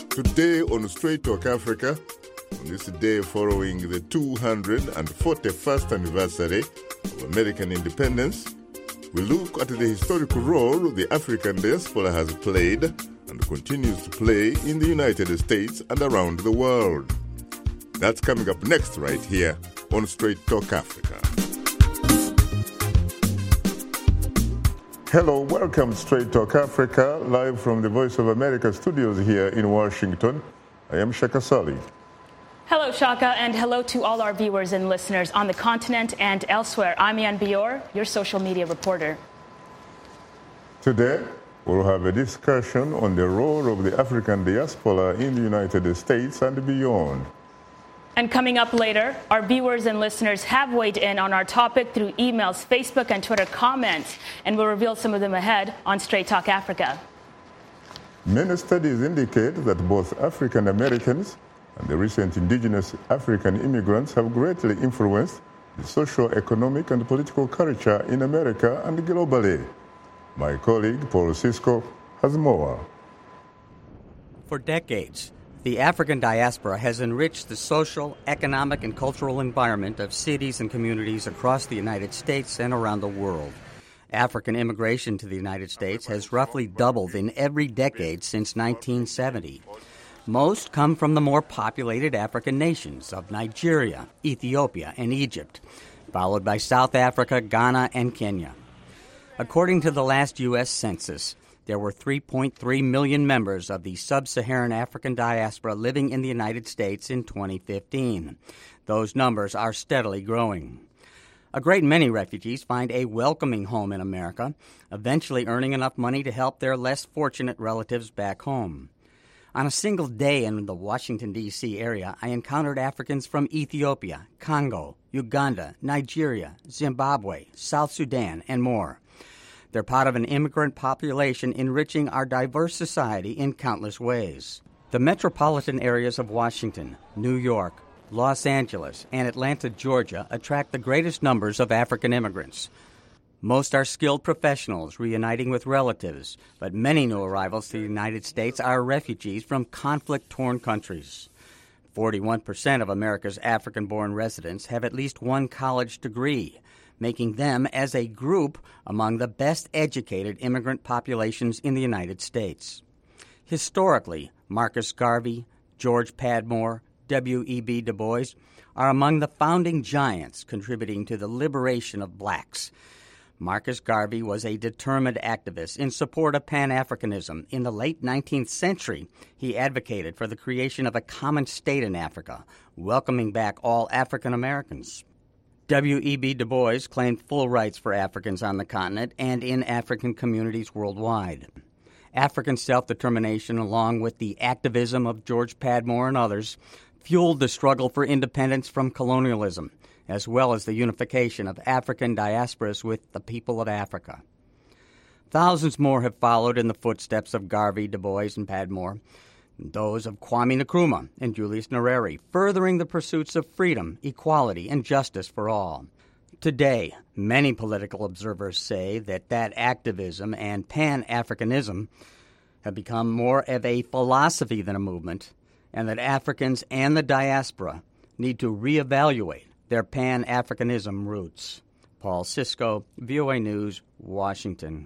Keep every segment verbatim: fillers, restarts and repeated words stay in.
Today on Straight Talk Africa, on this day following the two hundred forty-first anniversary of American independence, we look at the historical role the African diaspora has played and continues to play in the United States and around the world. That's coming up next right here on Straight Talk Africa. Hello, welcome to Straight Talk Africa, live from the Voice of America studios here in Washington. I am Shaka Sali. Hello, Shaka, and hello to all our viewers and listeners on the continent and elsewhere. I'm Ian Bior, your social media reporter. Today, we'll have a discussion on the role of the African diaspora in the United States and beyond. And coming up later, our viewers and listeners have weighed in on our topic through emails, Facebook, and Twitter comments, and we'll reveal some of them ahead on Straight Talk Africa. Many studies indicate that both African Americans and the recent indigenous African immigrants have greatly influenced the social, economic, and political culture in America and globally. My colleague, Paul Cisco, has more. For decades, the African diaspora has enriched the social, economic, and cultural environment of cities and communities across the United States and around the world. African immigration to the United States has roughly doubled in every decade since nineteen seventy. Most come from the more populated African nations of Nigeria, Ethiopia, and Egypt, followed by South Africa, Ghana, and Kenya. According to the last U S Census, there were three point three million members of the sub-Saharan African diaspora living in the United States in twenty fifteen. Those numbers are steadily growing. A great many refugees find a welcoming home in America, eventually earning enough money to help their less fortunate relatives back home. On a single day in the Washington, D C area, I encountered Africans from Ethiopia, Congo, Uganda, Nigeria, Zimbabwe, South Sudan, and more. They're part of an immigrant population enriching our diverse society in countless ways. The metropolitan areas of Washington, New York, Los Angeles, and Atlanta, Georgia attract the greatest numbers of African immigrants. Most are skilled professionals reuniting with relatives, but many new arrivals to the United States are refugees from conflict-torn countries. forty-one percent of America's African-born residents have at least one college degree, making them, as a group, among the best-educated immigrant populations in the United States. Historically, Marcus Garvey, George Padmore, W E B Du Bois are among the founding giants contributing to the liberation of blacks. Marcus Garvey was a determined activist in support of Pan-Africanism. In the late nineteenth century, he advocated for the creation of a common state in Africa, welcoming back all African Americans. W E B Du Bois claimed full rights for Africans on the continent and in African communities worldwide. African self-determination, along with the activism of George Padmore and others, fueled the struggle for independence from colonialism, as well as the unification of African diasporas with the people of Africa. Thousands more have followed in the footsteps of Garvey, Du Bois, and Padmore, and those of Kwame Nkrumah and Julius Nyerere, furthering the pursuits of freedom, equality, and justice for all. Today, many political observers say that that activism and Pan-Africanism have become more of a philosophy than a movement, and that Africans and the diaspora need to reevaluate their Pan-Africanism roots. Paul Cisco, V O A News, Washington.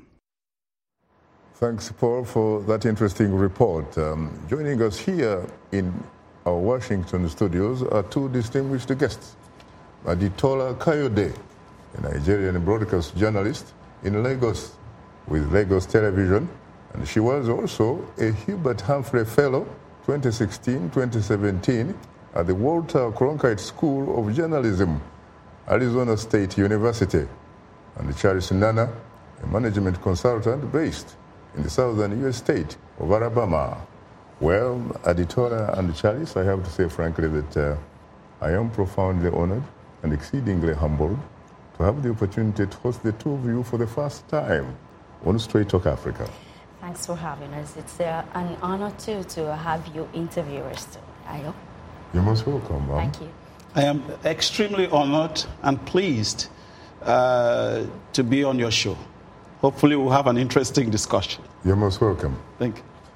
Thanks, Paul, for that interesting report. Um, joining us here in our Washington studios are two distinguished guests. Aditola Kayode, a Nigerian broadcast journalist in Lagos with Lagos Television, and she was also a Hubert Humphrey Fellow twenty sixteen to twenty seventeen at the Walter Cronkite School of Journalism, Arizona State University, and Charles Nana, a management consultant based in the southern U S state of Alabama. Well, Aditola and Charles, I have to say frankly that uh, I am profoundly honored and exceedingly humbled to have the opportunity to host the two of you for the first time on Straight Talk Africa. Thanks for having us. It's uh, an honor, too, to have you interview us, too. Ayo. You're most welcome, Mom. Thank you. I am extremely honored and pleased uh, to be on your show. Hopefully we'll have an interesting discussion. You're most welcome. Thank you.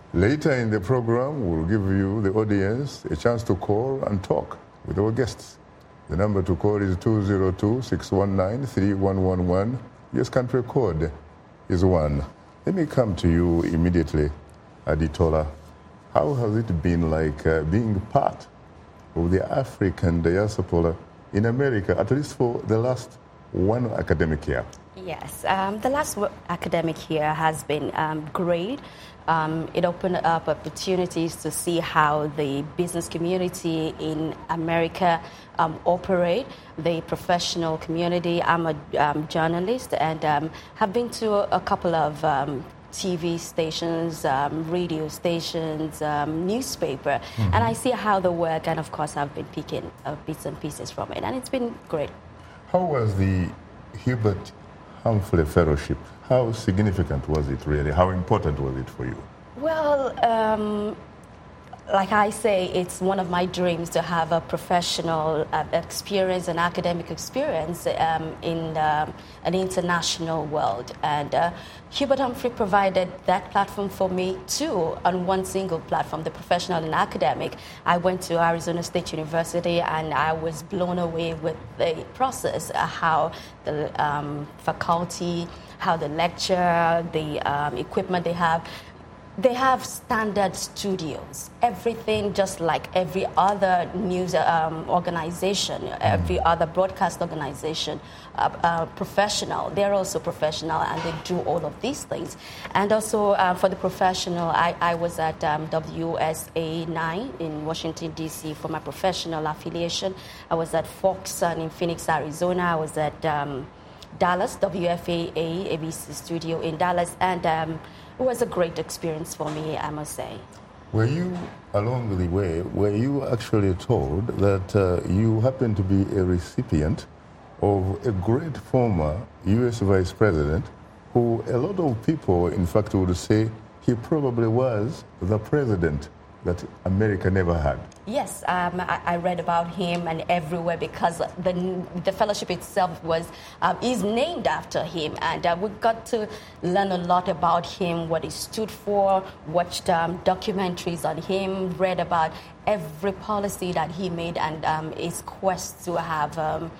Later in the program, we'll give you, the audience, a chance to call and talk with our guests. The number to call is two zero two, six one nine, three one one one. Yes, country code is one. Let me come to you immediately, Aditola. How has it been like uh, being part of the African diaspora in America, at least for the last one academic year? Yes, um, the last academic year has been um, great. Um, it opened up opportunities to see how the business community in America um, operate, the professional community. I'm a um, journalist and um, have been to a, a couple of um, T V stations, um, radio stations, um, newspaper, mm-hmm. and I see how they work, and of course I've been picking uh, bits and pieces from it, and it's been great. How was the Hubert Humphrey Fellowship? How significant was it really? How important was it for you? Well, um, like I say, it's one of my dreams to have a professional uh, experience, an academic experience um, in um, an international world. And uh, Hubert Humphrey provided that platform for me too, on one single platform, the professional and academic. I went to Arizona State University and I was blown away with the process, uh, how the um, faculty, how the lecture, the um, equipment they have. They have standard studios, everything just like every other news um, organization, every other broadcast organization, uh, uh, professional. They're also professional and they do all of these things. And also uh, for the professional, I, I was at um, W S A nine in Washington, D C for my professional affiliation. I was at Fox in Phoenix, Arizona. I was at um, Dallas, W F A A, A B C studio in Dallas. And um, it was a great experience for me, I must say. Were you, along the way, were you actually told that uh, you happened to be a recipient of a great former U S Vice President who a lot of people, in fact, would say he probably was the president that America never had? Yes, um, I, I read about him and everywhere because the the fellowship itself was um, is named after him, and uh, we got to learn a lot about him, what he stood for, watched um, documentaries on him, read about every policy that he made, and um, his quest to have um,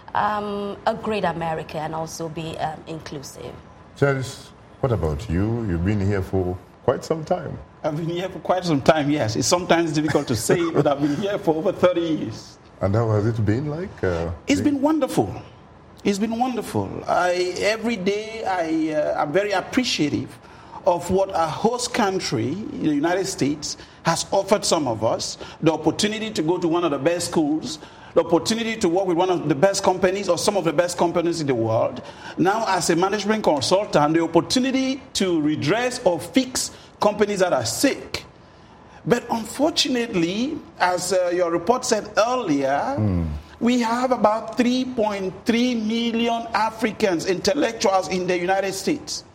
um, a great America and also be um, inclusive. Charles, what about you? You've been here for quite some time. I've been here for quite some time, yes. It's sometimes difficult to say, but I've been here for over thirty years. And how has it been like? Uh, it's been wonderful. It's been wonderful. I, every day I, uh, I'm very appreciative of what our host country, the United States, has offered some of us. The opportunity to go to one of the best schools, the opportunity to work with one of the best companies or some of the best companies in the world. Now, as a management consultant, the opportunity to redress or fix companies that are sick. But unfortunately, as uh, your report said earlier, mm. we have about three point three million Africans, intellectuals in the United States.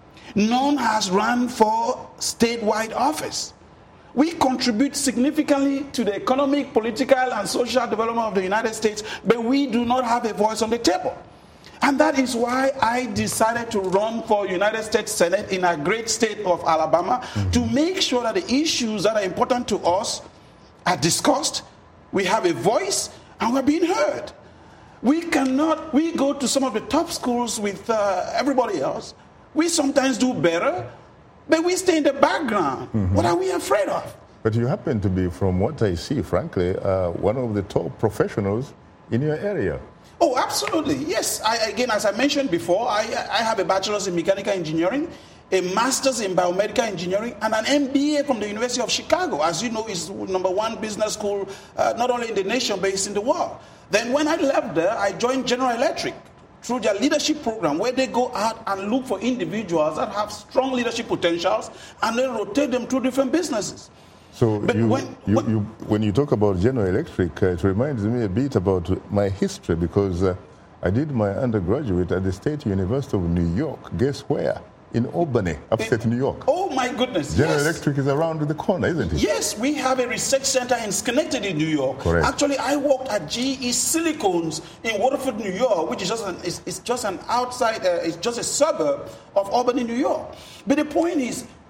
None has run for statewide office. We contribute significantly to the economic, political, and social development of the United States, but we do not have a voice on the table. And that is why I decided to run for United States Senate in our great state of Alabama, mm-hmm. to make sure that the issues that are important to us are discussed, we have a voice, and we're being heard. We cannot, we go to some of the top schools with uh, everybody else. We sometimes do better, but we stay in the background. Mm-hmm. What are we afraid of? But you happen to be, from what I see, frankly, uh, one of the top professionals in your area. Oh, absolutely. Yes. I, again, as I mentioned before, I, I have a bachelor's in mechanical engineering, a master's in biomedical engineering, and an M B A from the University of Chicago. As you know, it's number one business school, uh, not only in the nation, but it's in the world. Then when I left there, I joined General Electric through their leadership program, where they go out and look for individuals that have strong leadership potentials, and then rotate them through different businesses. So you, when, you, when, you, when you talk about General Electric, uh, it reminds me a bit about my history, because uh, I did my undergraduate at the State University of New York. Guess where? In Albany, upstate New York. Oh, my goodness. General yes. Electric is around the corner, isn't it? Yes, we have a research center in Schenectady, New York. Correct. Actually, I worked at G E Silicones in Waterford, New York, which is just an, it's, it's just an outside, uh, it's just a suburb of Albany, New York. But the point is,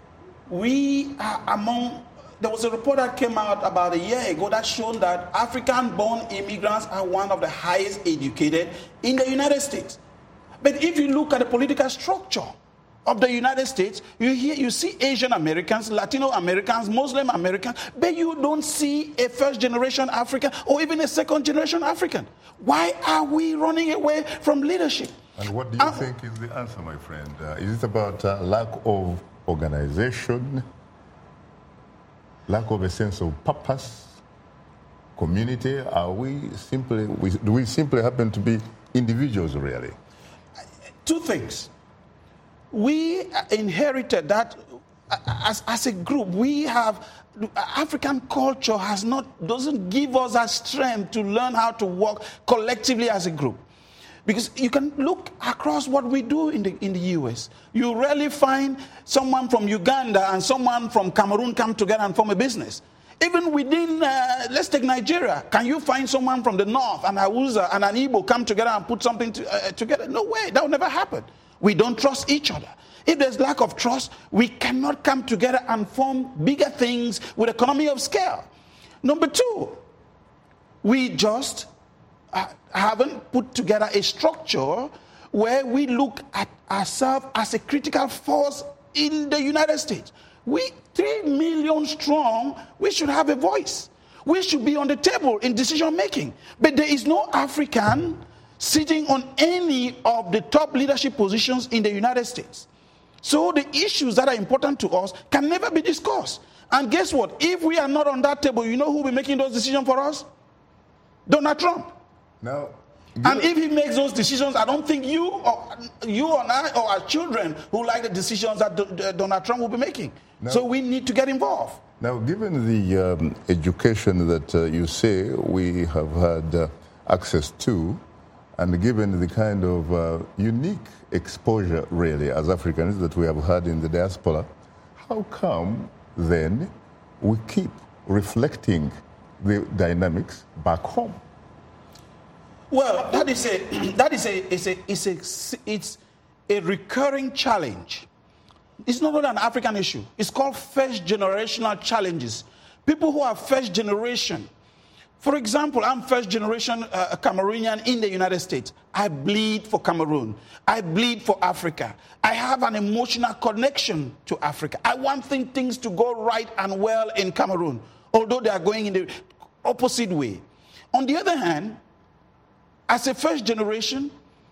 we are among, there was a report that came out about a year ago that showed that African-born immigrants are one of the highest educated in the United States. But if you look at the political structure of the United States, you hear, you see Asian Americans, Latino Americans, Muslim Americans, but you don't see a first-generation African or even a second-generation African. Why are we running away from leadership? And what do you um, think is the answer, my friend? Uh, is it about uh, lack of organization, lack of a sense of purpose, community? Are we simply, we, do we simply happen to be individuals, really? Two things. We inherited that as, as a group. We have, African culture has not, doesn't give us that strength to learn how to work collectively as a group. Because you can look across what we do in the, in the U S. You rarely find someone from Uganda and someone from Cameroon come together and form a business. Even within, uh, let's take Nigeria. Can you find someone from the north, an Hausa and an Igbo, come together and put something to, uh, together? No way, that will never happen. We don't trust each other. If there's lack of trust, we cannot come together and form bigger things with economy of scale. Number two, we just uh, haven't put together a structure where we look at ourselves as a critical force in the United States. We, three million strong, we should have a voice. We should be on the table in decision making. But there is no African sitting on any of the top leadership positions in the United States. So the issues that are important to us can never be discussed. And guess what? If we are not on that table, you know who will be making those decisions for us? Donald Trump. Now, and if he makes those decisions, I don't think you or you and I or our children who like the decisions that D- Donald Trump will be making. Now, so we need to get involved. Now, given the um, education that uh, you say we have had uh, access to, and given the kind of uh, unique exposure, really, as Africans that we have had in the diaspora, how come then we keep reflecting the dynamics back home? Well, that is a that is a is a it's a it's a recurring challenge. It's not only an African issue. It's called first generational challenges. People who are first generation. For example, I'm first generation uh, Cameroonian in the United States. I bleed for Cameroon. I bleed for Africa. I have an emotional connection to Africa. I want things to go right and well in Cameroon, although they are going in the opposite way. On the other hand, as a first generation,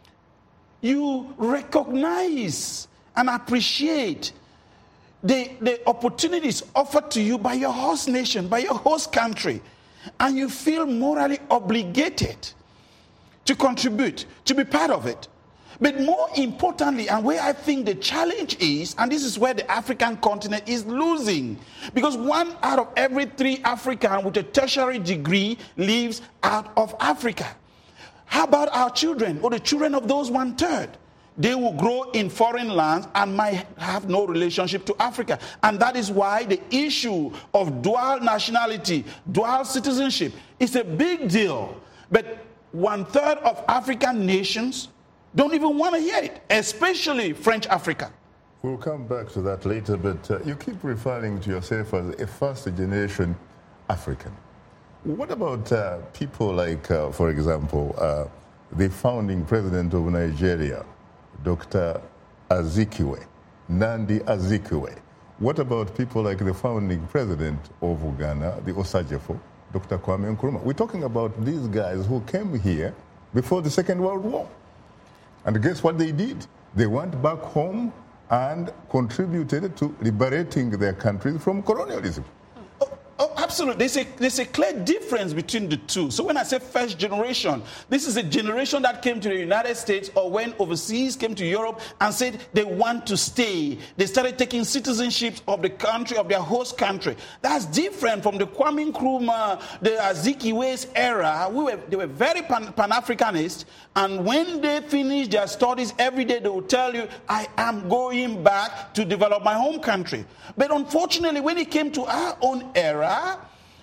you recognize and appreciate the, the opportunities offered to you by your host nation, by your host country. And you feel morally obligated to contribute, to be part of it. But more importantly, and where I think the challenge is, and this is where the African continent is losing, because one out of every three Africans with a tertiary degree lives out of Africa. How about our children, or the children of those one-third? They will grow in foreign lands and might have no relationship to Africa. And that is why the issue of dual nationality, dual citizenship is a big deal. But one-third of African nations don't even want to hear it, especially French Africa. We'll come back to that later, but uh, you keep referring to yourself as a first-generation African. What about uh, people like, uh, for example, uh, the founding president of Nigeria, Doctor Azikiwe, Nnamdi Azikiwe? What about people like the founding president of Ghana, the Osajefo, Doctor Kwame Nkrumah? We're talking about these guys who came here before the Second World War. And guess what they did? They went back home and contributed to liberating their countries from colonialism. Oh, absolutely. There's a, there's a clear difference between the two. So when I say first generation, this is a generation that came to the United States or went overseas, came to Europe and said they want to stay. They started taking citizenship of the country, of their host country. That's different from the Kwame Nkrumah, the Azikiwe's era. We were, they were very pan, Pan-Africanist. And when they finish their studies, every day they will tell you, I am going back to develop my home country. But unfortunately, when it came to our own era,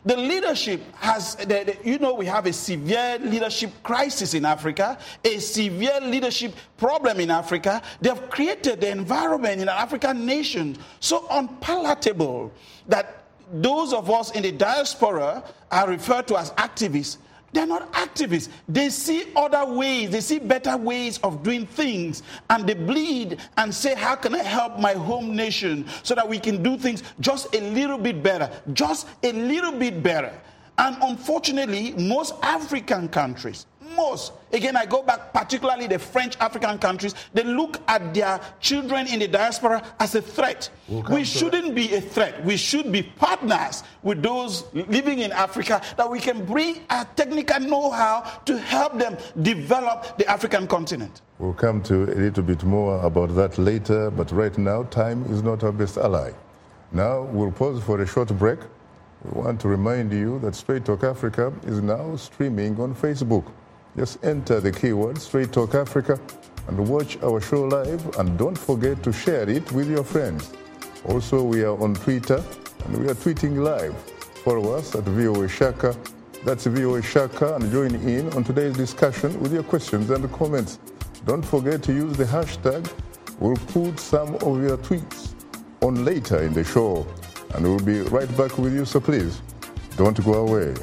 The leadership has, the, the, you know, we have a severe leadership crisis in Africa, a severe leadership problem in Africa. They have created the environment in an African nation so unpalatable that those of us in the diaspora are referred to as activists. They're not activists. They see other ways. They see better ways of doing things. And they bleed and say, how can I help my home nation so that we can do things just a little bit better? Just a little bit better. And unfortunately, most African countries, most, again, I go back, particularly the French African countries, they look at their children in the diaspora as a threat. We'll we shouldn't be a threat. We should be partners with those living in Africa, that we can bring our technical know-how to help them develop the African continent. We'll come to a little bit more about that later, but right now, time is not our best ally. Now, we'll pause for a short break. We want to remind you that Straight Talk Africa is now streaming on Facebook. Just enter the keyword Straight Talk Africa and watch our show live, and don't forget to share it with your friends. Also, we are on Twitter and we are tweeting live. Follow us at V O A Shaka. That's V O A Shaka, and join in on today's discussion with your questions and comments. Don't forget to use the hashtag. We'll put some of your tweets on later in the show, and we'll be right back with you, so please don't go away.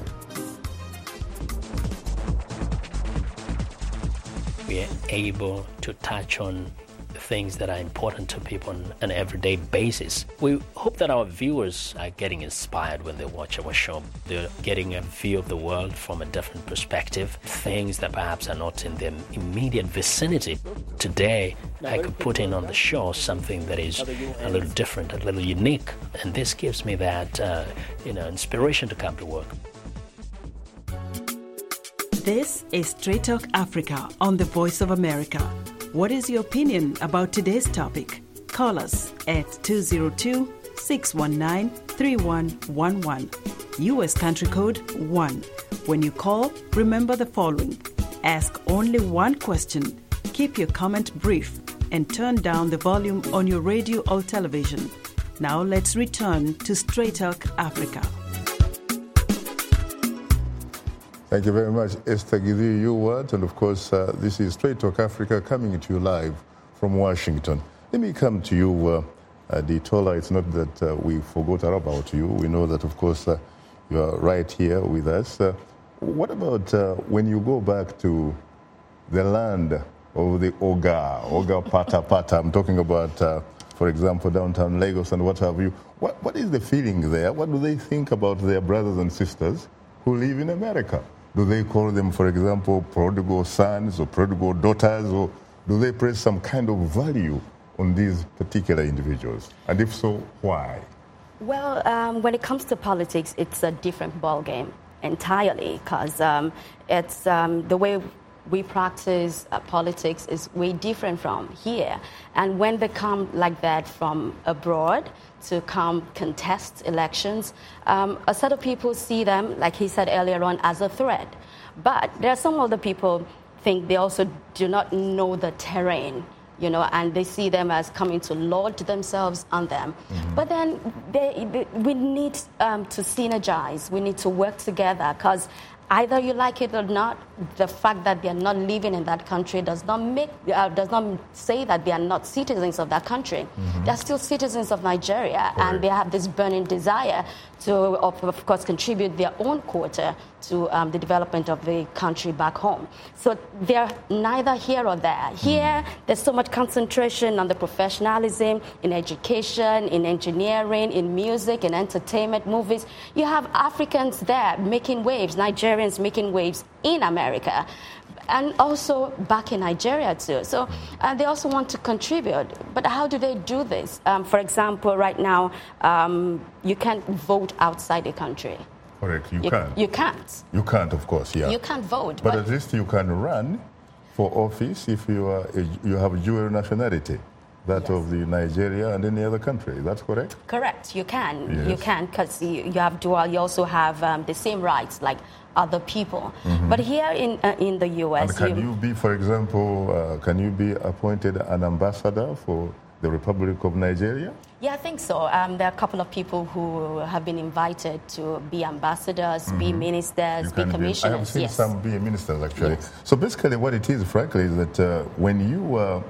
We are able to touch on things that are important to people on an everyday basis. We hope that our viewers are getting inspired when they watch our show. They're getting a view of the world from a different perspective, things that perhaps are not in their immediate vicinity. Today, I could put in on the show something that is a little different, a little unique, and this gives me that uh, you know, inspiration to come to work. This is Straight Talk Africa on the Voice of America. What is your opinion about today's topic? Call us at two zero two, six one nine, three one one one. U S country code one. When you call, remember the following. Ask only one question. Keep your comment brief and turn down the volume on your radio or television. Now let's return to Straight Talk Africa. Thank you very much, Esther Githui-Ewart. And of course, uh, this is Straight Talk Africa coming to you live from Washington. Let me come to you, uh, uh, Ditola. It's not that uh, we forgot about you. We know that, of course, uh, you are right here with us. Uh, what about uh, when you go back to the land of the Oga, Oga Pata Pata? I'm talking about, uh, for example, downtown Lagos and what have you. What, what is the feeling there? What do they think about their brothers and sisters who live in America? Do they call them, for example, prodigal sons or prodigal daughters, or do they place some kind of value on these particular individuals? And if so, why? Well, um, when it comes to politics, it's a different ballgame entirely, because um, it's um, the way we practice uh, politics is way different from here. And when they come like that from abroad to come contest elections, um, a set of people see them, like he said earlier on, as a threat. But there are some other people think they also do not know the terrain, you know, and they see them as coming to lord themselves on them. Mm-hmm. But then they, they, we need um, to synergize. We need to work together, because either you like it or not, the fact that they are not living in that country does not make uh, does not say that they are not citizens of that country. Mm-hmm. They are still citizens of Nigeria, right. And they have this burning desire to, of, of course, contribute their own quota to um, the development of the country back home. So they're neither here or there. Here, mm-hmm. there's so much concentration on the professionalism in education, in engineering, in music, in entertainment, movies. You have Africans there making waves, Nigerians making waves in America, and also back in Nigeria too. So uh, they also want to contribute. But how do they do this? Um, for example, right now, um, you can't vote outside the country. Correct, you, you can't. You can't. You can't, of course, yeah. You can't vote. But, but at least you can run for office if you are a, you have a dual nationality, that yes. of the Nigeria and any other country. That's correct? Correct, you can. Yes. You can, because you, you have dual, you also have um, the same rights like other people. Mm-hmm. But here in uh, in the U S... And can you, you be, for example, uh, can you be appointed an ambassador for the Republic of Nigeria? Yeah, I think so. Um, there are a couple of people who have been invited to be ambassadors, mm-hmm. be ministers, you be commissioners. Be, I have seen yes. some be ministers, actually. Yes. So basically what it is, frankly, is that uh, when you were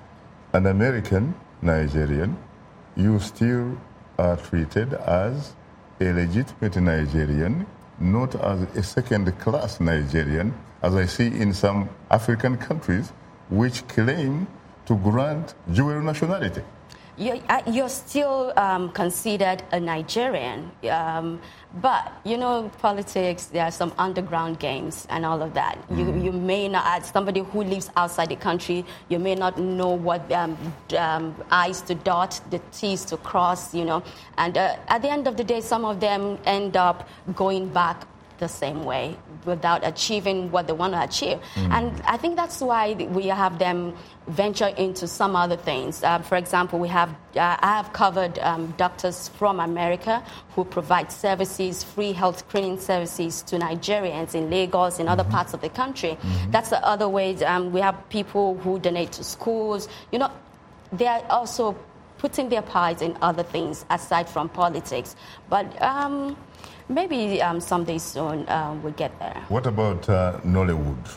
an American Nigerian, you still are treated as a legitimate Nigerian, not as a second-class Nigerian, as I see in some African countries which claim to grant dual nationality. You're, you're still um, considered a Nigerian, um, but, you know, politics, there are some underground games and all of that. Mm. You, you may not, as somebody who lives outside the country, you may not know what um, um, I's to dot, the T's to cross, you know. And uh, at the end of the day, some of them end up going back the same way without achieving what they want to achieve. Mm. And I think that's why we have them venture into some other things. Uh, for example, we have uh, I have covered um, doctors from America who provide services, free health screening services to Nigerians in Lagos, in mm-hmm. other parts of the country. Mm-hmm. That's the other way. Um, we have people who donate to schools. You know, they are also putting their parts in other things aside from politics. But um, maybe um, someday soon uh, we'll get there. What about uh, Nollywood?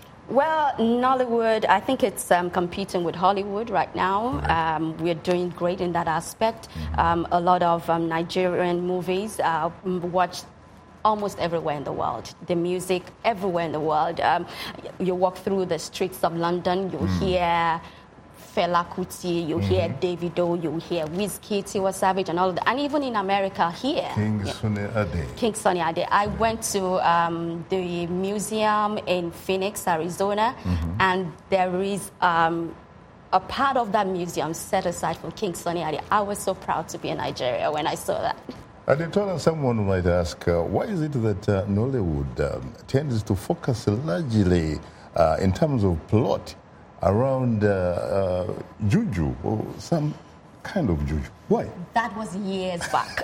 Well, Nollywood, I think it's um, competing with Hollywood right now. Right. Um, we're doing great in that aspect. Mm-hmm. Um, a lot of um, Nigerian movies are watched almost everywhere in the world. The music everywhere in the world. Um, you walk through the streets of London, you'll mm. hear Fela Kuti, you mm-hmm. hear Davido, you hear Wizkid, Tiwa Savage, and all of that. And even in America here. King yeah. Sunny Ade. King Sunny Ade. I went to um, the museum in Phoenix, Arizona, mm-hmm. and there is um, a part of that museum set aside for King Sunny Ade. I was so proud to be in Nigeria when I saw that. Adetola, someone might ask, uh, why is it that uh, Nollywood um, tends to focus largely uh, in terms of plot around uh, uh, juju or some kind of juju? Why? That was years back.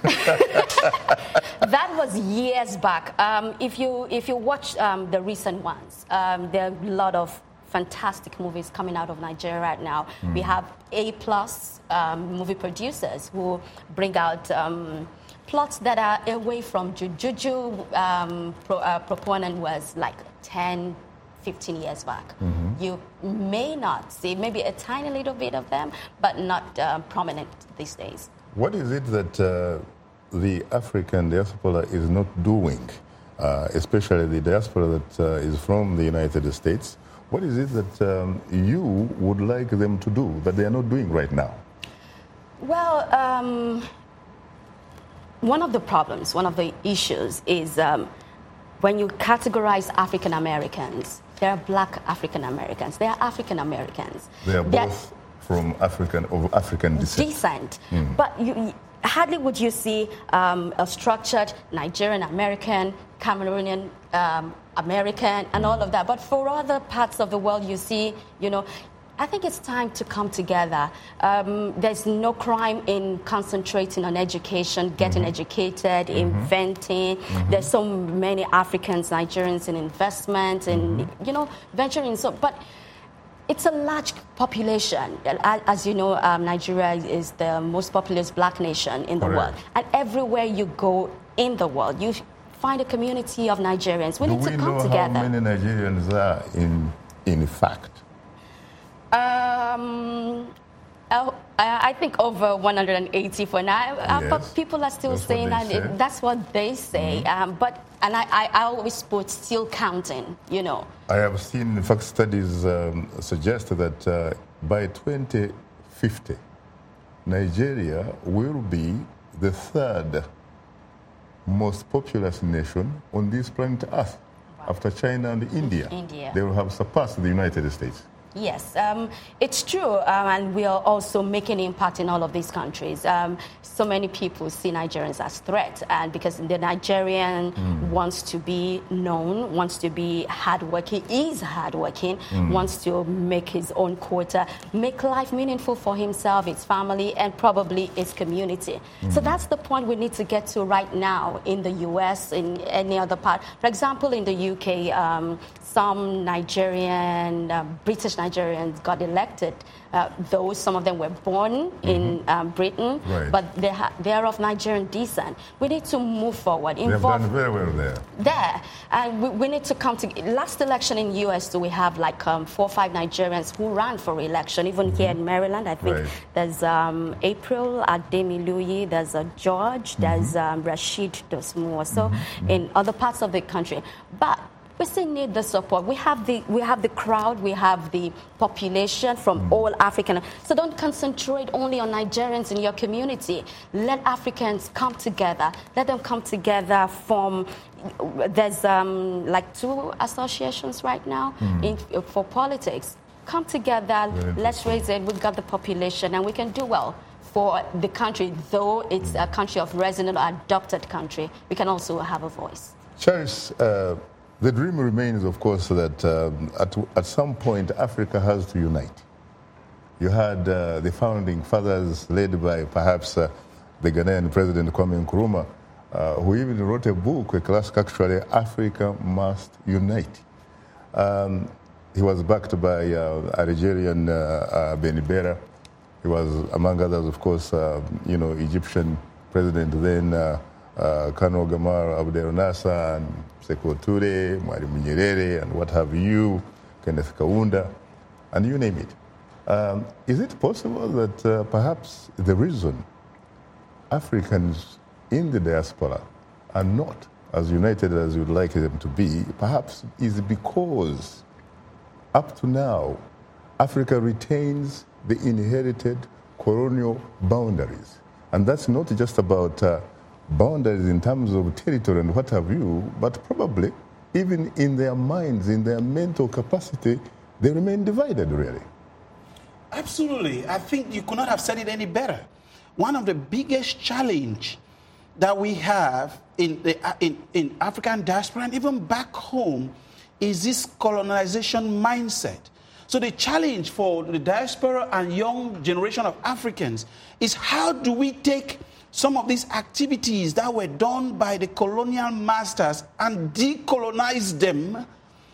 That was years back. Um, if you if you watch um, the recent ones, um, there are a lot of fantastic movies coming out of Nigeria right now. Mm. We have A plus um, movie producers who bring out um, plots that are away from juju. Juju um, pro, uh, proponent was like ten, fifteen years back. Mm-hmm. You may not see maybe a tiny little bit of them, but not uh, prominent these days. What is it that uh, the African diaspora is not doing, uh, especially the diaspora that uh, is from the United States? What is it that um, you would like them to do that they are not doing right now? Well, um, one of the problems, one of the issues is um, when you categorize African Americans, there are black African Americans, there are African Americans. They are both from African of African descent. Descent. Mm. But you, hardly would you see um, a structured Nigerian American, Cameroonian um, American, and all of that. But for other parts of the world, you see, you know, I think it's time to come together. Um, there's no crime in concentrating on education, getting mm-hmm. educated, mm-hmm. inventing. Mm-hmm. There's so many Africans, Nigerians in investment and, mm-hmm. you know, venturing. So, but it's a large population. As you know, um, Nigeria is the most populous black nation in the Correct. world. And everywhere you go in the world, you find a community of Nigerians. We Do need to we come know together. how many Nigerians are in, in fact? Um, I think over one hundred eighty for now. Yes. But people are still that's saying that. Say. That's what they say. Mm-hmm. Um, but and I, I, I always put still counting. You know. I have seen, in fact, studies um, suggest that uh, by twenty fifty, Nigeria will be the third most populous nation on this planet Earth, wow. after China and India. India. They will have surpassed the United States. Yes, um, it's true, um, and we are also making impact in all of these countries. Um, so many people see Nigerians as threat, and because the Nigerian mm. wants to be known, wants to be hardworking, is hardworking, mm. wants to make his own quota, make life meaningful for himself, his family, and probably his community. Mm. So that's the point we need to get to right now in the U S, in any other part. For example, in the U K, um, some Nigerian, uh, British Nigerian Nigerians got elected, uh, though some of them were born mm-hmm. in um, Britain, right. but they, ha- they are of Nigerian descent. We need to move forward. They have done very well there. There. And we, we need to come to... Last election in U S, we have like um, four or five Nigerians who ran for election, even mm-hmm. here in Maryland. I think right. there's um, April Ademiluyi, there's uh, George, mm-hmm. there's um, Rashid Dosmuo. So mm-hmm. in other parts of the country. But we still need the support. We have the we have the crowd, we have the population from mm. all African. So don't concentrate only on Nigerians in your community. Let Africans come together. Let them come together from. There's um, like two associations right now mm. in, for politics. Come together. Let's raise it. We've got the population, and we can do well for the country. Though it's a country of resident or adopted country, we can also have a voice. Charis, uh, the dream remains, of course, that um, at, at some point Africa has to unite. You had uh, the founding fathers led by perhaps uh, the Ghanaian President Kwame Nkrumah, uh, who even wrote a book, a classic actually, Africa Must Unite. Um, he was backed by uh, Algerian uh, uh, Beni Bera. He was, among others, of course, uh, you know, Egyptian President then, uh, Uh, Kano Gamal Abdel Nasser and Sekou Toure, Mwalimu Nyerere, and what have you, Kenneth Kaunda, and you name it. Um, is it possible that uh, perhaps the reason Africans in the diaspora are not as united as you'd like them to be, perhaps is because up to now, Africa retains the inherited colonial boundaries. And that's not just about uh, boundaries in terms of territory and what have you, but probably even in their minds, in their mental capacity, they remain divided, really. Absolutely. I think you could not have said it any better. One of the biggest challenge that we have in the in, in African diaspora and even back home is this colonization mindset. So the challenge for the diaspora and young generation of Africans is how do we take some of these activities that were done by the colonial masters and decolonize them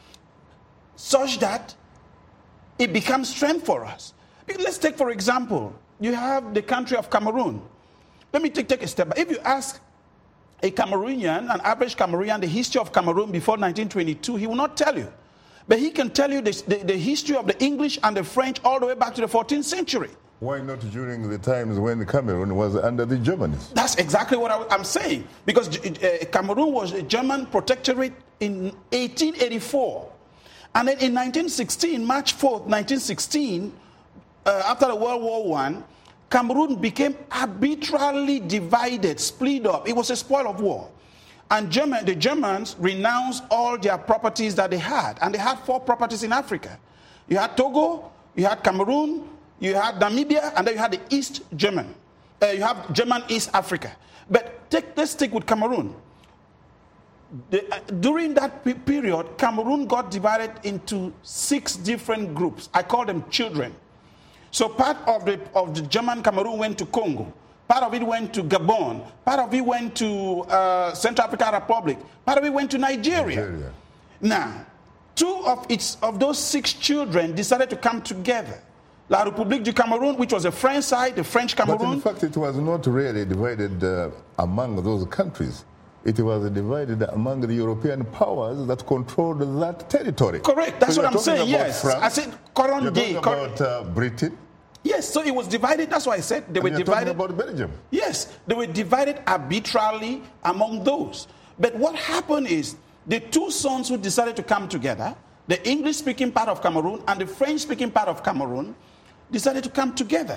such that it becomes strength for us. Let's take, for example, you have the country of Cameroon. Let me take, take a step back. If you ask a Cameroonian, an average Cameroonian, the history of Cameroon before nineteen twenty-two, he will not tell you. But he can tell you the, the, the history of the English and the French all the way back to the fourteenth century. Why not during the times when Cameroon was under the Germans? That's exactly what I, I'm saying. Because uh, Cameroon was a German protectorate in eighteen eighty-four. And then in nineteen sixteen, March fourth, nineteen sixteen, uh, after the World War One, Cameroon became arbitrarily divided, split up. It was a spoil of war. And German, the Germans renounced all their properties that they had. And they had four properties in Africa. You had Togo, you had Cameroon, you had Namibia, and then you had the East German. Uh, you have German East Africa. But take, let's stick with Cameroon. The, uh, during that p- period, Cameroon got divided into six different groups. I call them children. So part of the, of the German Cameroon went to Congo. Part of it went to Gabon. Part of it went to uh, Central African Republic. Part of it went to Nigeria. Nigeria. Now, two of, its, of those six children decided to come together. La République du Cameroun, which was the French side, the French Cameroon. But in fact, it was not really divided uh, among those countries. It was divided among the European powers that controlled that territory. Correct. That's so what I'm saying. Yes. France, I said current day. You're talking about uh, Britain. Yes. So it was divided. That's why I said they and were you're divided. Talking about Belgium. Yes. They were divided arbitrarily among those. But what happened is the two sons who decided to come together, the English-speaking part of Cameroon and the French-speaking part of Cameroon, decided to come together.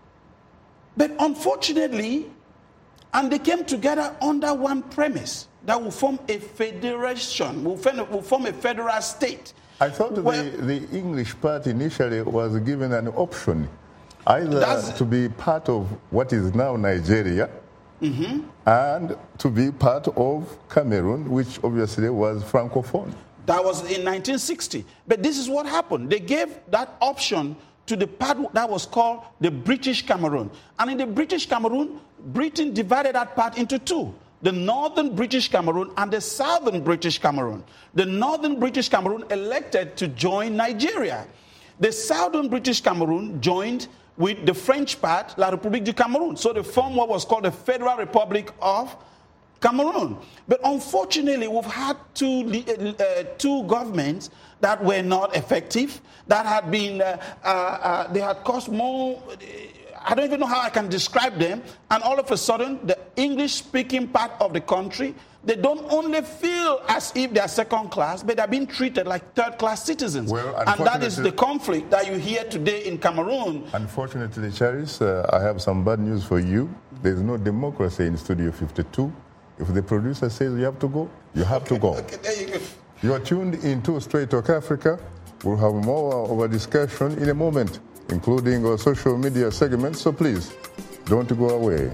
But unfortunately, and they came together under one premise, that will form a federation, will form, will form a federal state. I thought well, the, the English part initially was given an option, either to be part of what is now Nigeria, mm-hmm. and to be part of Cameroon, which obviously was Francophone. That was in nineteen sixty. But this is what happened. They gave that option to the part that was called the British Cameroon. And in the British Cameroon, Britain divided that part into two. The northern British Cameroon and the southern British Cameroon. The northern British Cameroon elected to join Nigeria. the southern British Cameroon joined with the French part, La République du Cameroun. So they formed what was called the Federal Republic of Cameroon. But unfortunately, we've had two, uh, two governments that were not effective, that had been, uh, uh, uh, they had caused more, I don't even know how I can describe them, and all of a sudden, the English-speaking part of the country, they don't only feel as if they are second class, but they're being treated like third-class citizens. Well, and that is the conflict that you hear today in Cameroon. Unfortunately, Charis, uh, I have some bad news for you. There's no democracy in Studio fifty-two. If the producer says you have to go, you have okay, to go. Okay, there you go. You are tuned into Straight Talk Africa. We'll have more of a discussion in a moment, including our social media segments, so please, don't go away.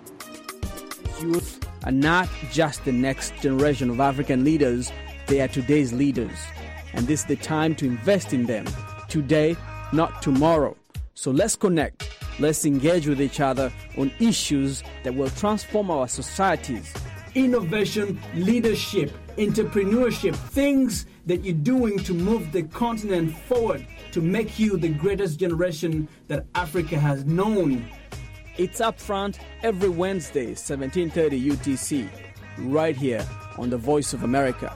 Youth are not just the next generation of African leaders, they are today's leaders. And this is the time to invest in them, today, not tomorrow. So let's connect, let's engage with each other on issues that will transform our societies. Innovation, leadership, entrepreneurship, things that you're doing to move the continent forward, to make you the greatest generation that Africa has known. It's Upfront every Wednesday, seventeen thirty U T C, right here on the Voice of America.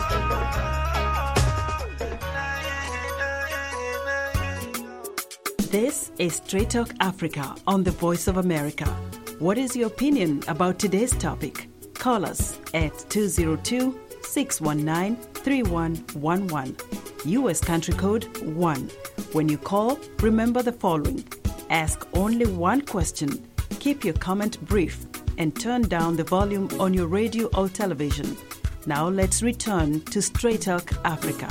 This is Straight Talk Africa on the Voice of America. What is your opinion about today's topic? Call us at two zero two, six one nine, three one one one. U S country code one. When you call, remember the following. Ask only one question, keep your comment brief, and turn down the volume on your radio or television. Now let's return to Straight Talk Africa.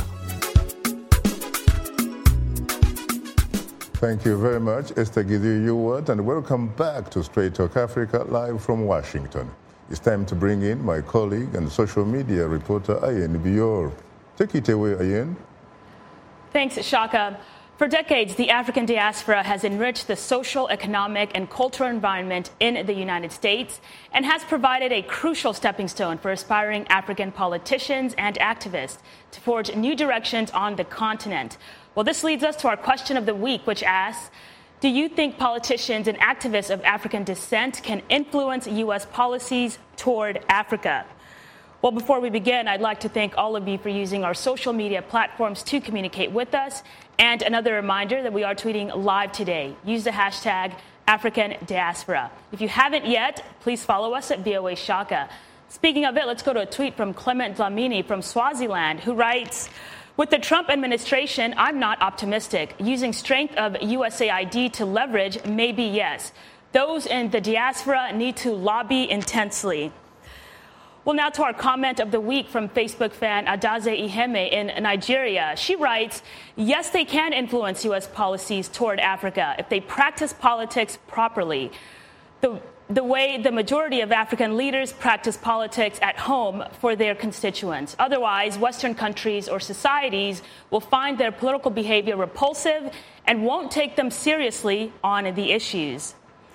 Thank you very much, Esther Gidi-Ewart, and welcome back to Straight Talk Africa, live from Washington. It's time to bring in my colleague and social media reporter, Ayene Bior. Take it away, Ayene. Thanks, Shaka. For decades, the African diaspora has enriched the social, economic, and cultural environment in the United States and has provided a crucial stepping stone for aspiring African politicians and activists to forge new directions on the continent. Well, this leads us to our question of the week, which asks, do you think politicians and activists of African descent can influence U S policies toward Africa? Well, before we begin, I'd like to thank all of you for using our social media platforms to communicate with us. And another reminder that we are tweeting live today. Use the hashtag African Diaspora. If you haven't yet, please follow us at V O A Shaka. Speaking of it, let's go to a tweet from Clement Dlamini from Swaziland, who writes, with the Trump administration, I'm not optimistic. Using strength of U S A I D to leverage, maybe yes. Those in the diaspora need to lobby intensely. Well, now to our comment of the week from Facebook fan Adaze Iheme in Nigeria. She writes, yes, they can influence U S policies toward Africa if they practice politics properly. The, the way the majority of African leaders practice politics at home for their constituents. Otherwise, Western countries or societies will find their political behavior repulsive and won't take them seriously on the issues.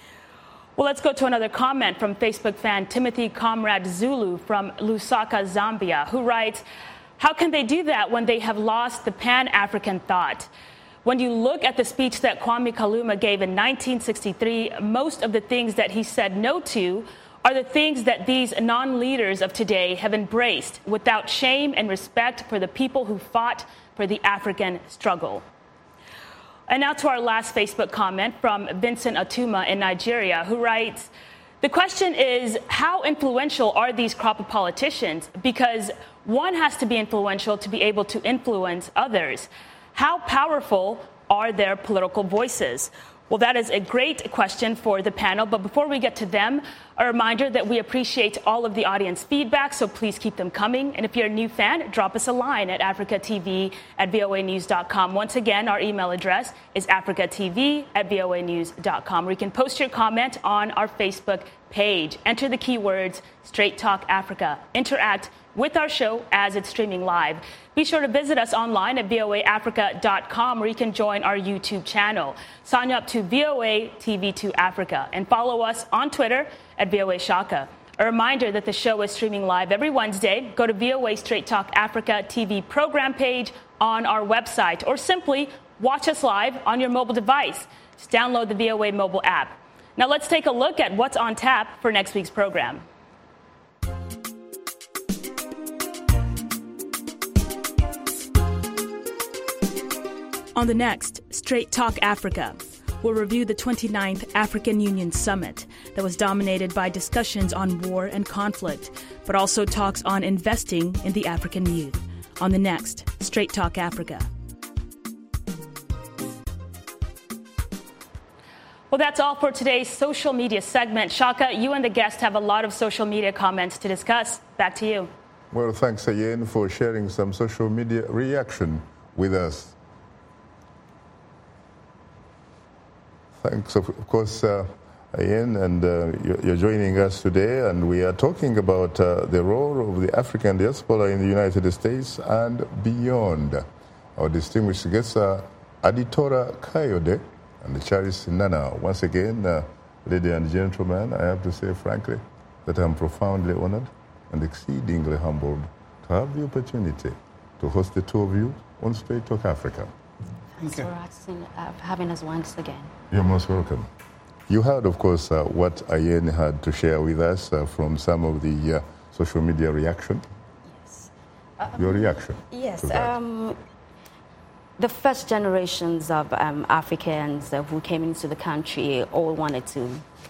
Well, let's go to another comment from Facebook fan Timothy Comrade Zulu from Lusaka, Zambia, who writes, how can they do that when they have lost the Pan-African thought? When you look at the speech that Kwame Nkrumah gave in nineteen sixty-three, most of the things that he said no to are the things that these non-leaders of today have embraced without shame and respect for the people who fought for the African struggle. And now to our last Facebook comment from Vincent Atuma in Nigeria, who writes, the question is, how influential are these crop of politicians? Because one has to be influential to be able to influence others. How powerful are their political voices? Well, that is a great question for the panel. But before we get to them, a reminder that we appreciate all of the audience feedback, so please keep them coming. And if you're a new fan, drop us a line at africa t v at v o a news dot com. Once again, our email address is africa t v at v o a news dot com. Or you can post your comment on our Facebook page. Enter the keywords Straight Talk Africa. Interact with our show as it's streaming live. Be sure to visit us online at v o a africa dot com, where you can join our YouTube channel. Sign up to V O A T V two Africa and follow us on Twitter at V O A Shaka. A reminder that the show is streaming live every Wednesday. Go to V O A Straight Talk Africa T V program page on our website, or simply watch us live on your mobile device. Just download the V O A mobile app. Now let's take a look at what's on tap for next week's program. On the next, Straight Talk Africa, we'll review the twenty-ninth African Union Summit that was dominated by discussions on war and conflict, but also talks on investing in the African youth. On the next, Straight Talk Africa. Well, that's all for today's social media segment. Shaka, you and the guest have a lot of social media comments to discuss. Back to you. Well, thanks again for sharing some social media reaction with us. Thanks, of course, uh, Ian, and uh, you're joining us today, and we are talking about uh, the role of the African diaspora in the United States and beyond. Our distinguished guests are Aditola Kayode and Charles Nana. Once again, uh, ladies and gentlemen, I have to say frankly that I'm profoundly honored and exceedingly humbled to have the opportunity to host the two of you on Straight Talk Africa. Thanks for asking, uh, having us once again. You're most welcome. You heard, of course, uh, what Ian had to share with us uh, from some of the uh, social media reaction. Yes. Um, Your reaction? Yes. Um, the first generations of um, Africans uh, who came into the country all wanted to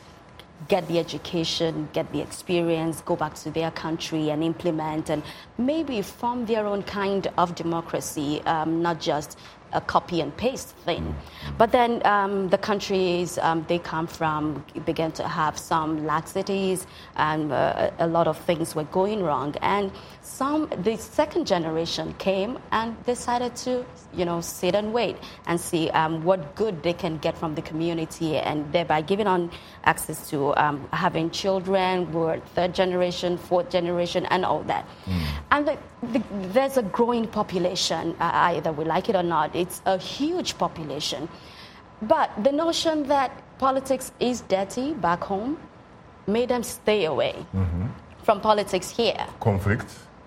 get the education, get the experience, go back to their country and implement and maybe form their own kind of democracy, um, not just a copy and paste thing. Mm-hmm. But then um, the countries um, they come from began to have some laxities and uh, a lot of things were going wrong. And some, the second generation came and decided to, you know, sit and wait and see um, what good they can get from the community, and thereby giving on access to um, having children, we're third generation, fourth generation, and all that. Mm. And the, the, there's a growing population, uh, either we like it or not. It's a huge population. But the notion that politics is dirty back home made them stay away mm-hmm. from politics here. Conflict?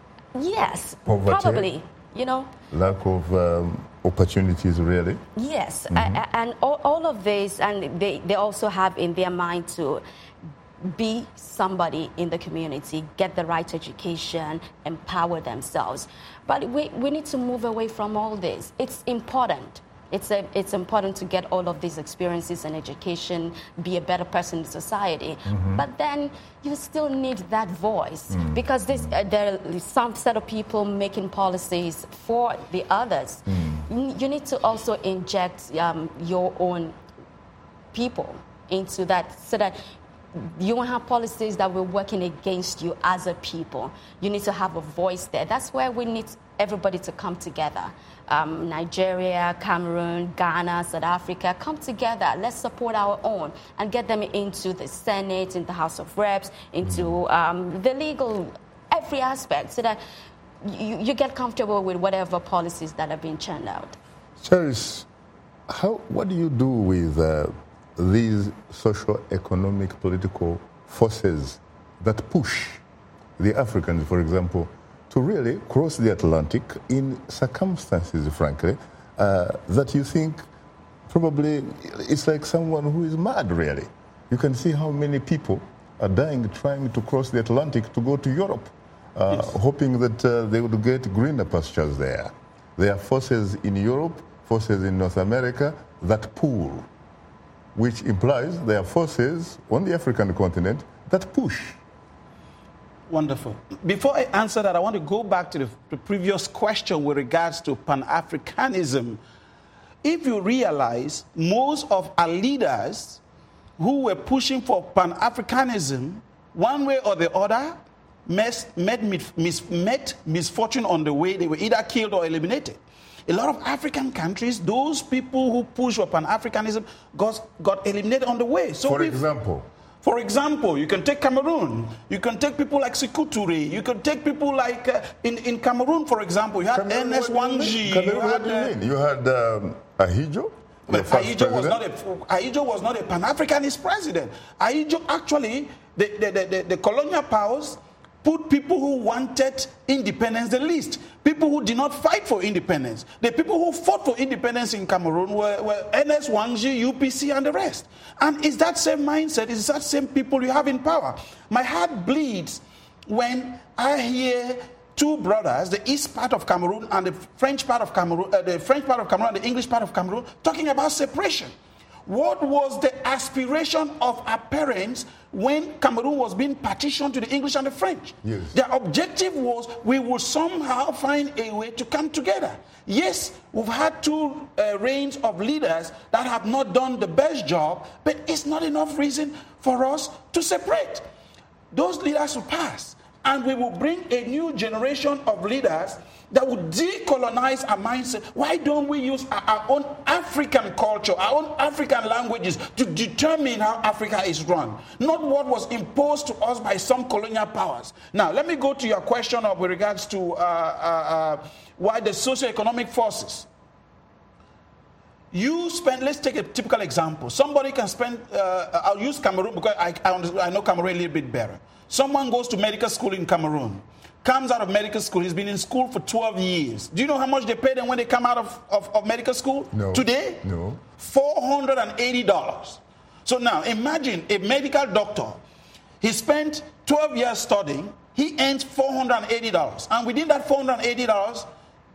Yes, poverty, probably, you know. Lack of um, opportunities, really? Yes, mm-hmm. a- and all, all of this, and they, they also have in their mind to be somebody in the community, get the right education, empower themselves. But we, we need to move away from all this. It's important. It's, a, it's important to get all of these experiences and education, be a better person in society. Mm-hmm. But then you still need that voice mm-hmm. because this, uh, there are some set of people making policies for the others. Mm-hmm. You need to also inject um, your own people into that so that you won't have policies that will working against you as a people. You need to have a voice there. That's where we need everybody to come together. Um, Nigeria, Cameroon, Ghana, South Africa, come together. Let's support our own and get them into the Senate, in the House of Reps, into um, the legal, every aspect, so that you, you get comfortable with whatever policies that are being churned out. Charis, how, what do you do with uh, these social, economic, political forces that push the Africans, for example, to really cross the Atlantic in circumstances, frankly, uh, that you think probably it's like someone who is mad, really. You can see how many people are dying trying to cross the Atlantic to go to Europe, uh, yes. hoping that uh, they would get greener pastures there. There are forces in Europe, forces in North America that pull, which implies there are forces on the African continent that push. Wonderful. Before I answer that, I want to go back to the, the previous question with regards to Pan-Africanism. If you realize most of our leaders who were pushing for Pan-Africanism, one way or the other, met, met, mis, met misfortune on the way. They were either killed or eliminated. A lot of African countries, those people who push for Pan-Africanism got, got eliminated on the way. So for example? For example, you can take Cameroon. You can take people like Sékou Touré. You can take people like, uh, in, in Cameroon, for example, you had Cameroon, Ernest Wangi. Cameroon, you had, uh, you, you had um, Ahidjo? But Ahidjo was, not a, Ahidjo was not a Pan-Africanist president. Ahidjo, actually, the, the, the, the colonial powers put people who wanted independence the least. People who did not fight for independence. The people who fought for independence in Cameroon were, were Ernest Wangji, U P C, and the rest. And it's that same mindset, it's that same people you have in power. My heart bleeds when I hear two brothers, the east part of Cameroon and the French part of Cameroon, uh, the French part of Cameroon and the English part of Cameroon, talking about separation. What was the aspiration of our parents when Cameroon was being partitioned to the English and the French? Yes. Their objective was we will somehow find a way to come together. Yes, we've had two uh, reigns of leaders that have not done the best job, but it's not enough reason for us to separate. Those leaders will pass, and we will bring a new generation of leaders that would decolonize our mindset. Why don't we use our, our own African culture, our own African languages to determine how Africa is run? Not what was imposed to us by some colonial powers. Now, let me go to your question of with regards to uh, uh, uh, why the socioeconomic forces. You spend, let's take a typical example. Somebody can spend, uh, I'll use Cameroon because I, I, I know Cameroon a little bit better. Someone goes to medical school in Cameroon, comes out of medical school, he's been in school for twelve years. Do you know how much they pay them when they come out of, of, of medical school? No. Today? No. four hundred eighty dollars. So now, imagine a medical doctor. He spent twelve years studying, he earns four hundred eighty dollars. And within that four hundred eighty dollars,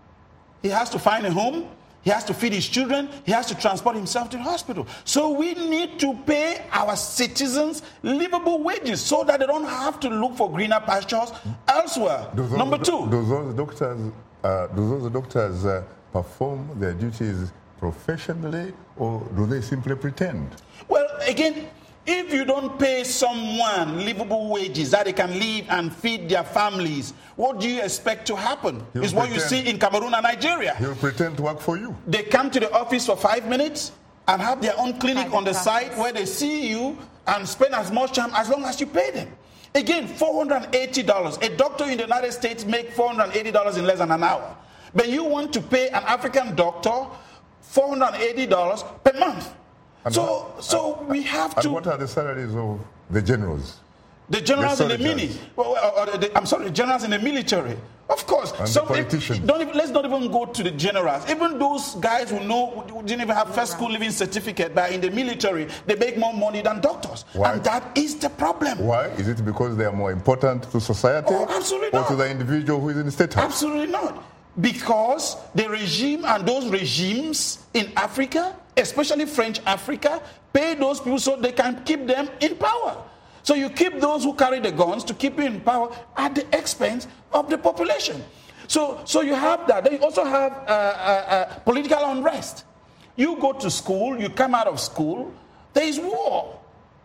he has to find a home, he has to feed his children, he has to transport himself to the hospital. So we need to pay our citizens livable wages so that they don't have to look for greener pastures elsewhere. Those Number do, two. Do those doctors, uh, do those doctors uh, perform their duties professionally, or do they simply pretend? Well, again, if you don't pay someone livable wages that they can live and feed their families, what do you expect to happen? He'll Is what pretend. you see in Cameroon and Nigeria. He'll pretend to work for you. They come to the office for five minutes and have their own clinic Private on the practice. side where they see you and spend as much time as long as you pay them. Again, four hundred eighty dollars. A doctor in the United States makes four hundred eighty dollars in less than an hour. But you want to pay an African doctor four hundred eighty dollars per month. And so what- so and- we have And to... what are the salaries of the generals? The generals The in the mini, soldiers. well, or the, I'm sorry, the generals in the military. Of course, And the some politicians. don't even, let's not even go to the generals. Even those guys who know who didn't even have first school living certificate, but in the military, they make more money than doctors, Why? and that is the problem. Why? Is it because they are more important to society? Oh, absolutely Or not. to the individual who is in the state house? Absolutely not. Because the regime and those regimes in Africa, especially French Africa, pay those people so they can keep them in power. So you keep those who carry the guns to keep you in power at the expense of the population. So, so you have that. Then you also have uh, uh, uh, political unrest. You go to school, you come out of school, there is war.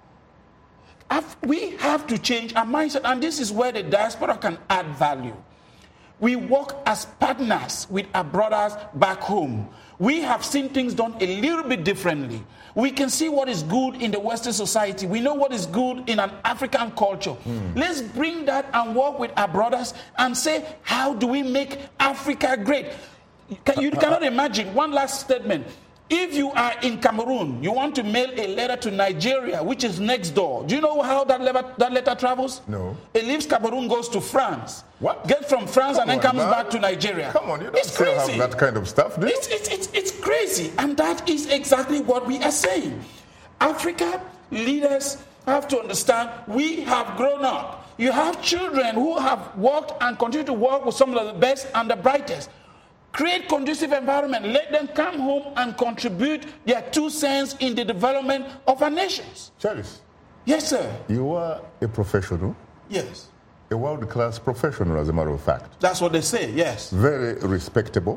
Af- We have to change our mindset, and this is where the diaspora can add value. We work as partners with our brothers back home. We have seen things done a little bit differently. We can see what is good in the Western society. We know what is good in an African culture. Mm. Let's bring that and work with our brothers and say, how do we make Africa great? Can, you cannot imagine. One last statement. If you are in Cameroon, you want to mail a letter to Nigeria, which is next door. Do you know how that letter, that letter travels? No. It leaves Cameroon, goes to France. What? Gets from France Come and then on comes now. back to Nigeria. Come on, you don't It's still crazy. have that kind of stuff, do you? It's, it's, it's, it's crazy. And that is exactly what we are saying. Africa leaders have to understand we have grown up. You have children who have worked and continue to work with some of the best and the brightest. Create conducive environment. Let them come home and contribute their two cents in the development of our nations. Charles, Yes, sir. you are a professional, Yes. a world-class professional, as a matter of fact. That's what they say, yes. Very respectable.